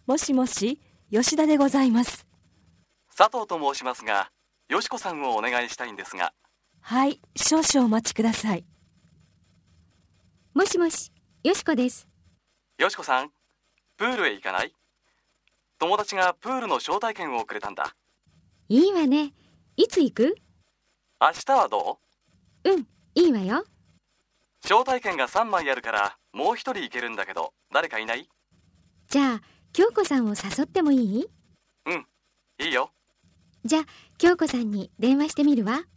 もしもし、吉田でございます。 佐藤と申しますが、よしこさんをお願いしたいんですが。 はい、少々お待ちください。 もしもし、よしこです。 よしこさん、プールへ行かない？友達がプールの招待券をくれたんだ。 いいわね。いつ行く？ 明日はどう？いいわよ。 招待券が3枚あるからもう一人行けるんだけど、誰かいない？ じゃあ京子さんを誘ってもいい？ うん、いいよ。 じゃあ京子さんに電話してみるわ。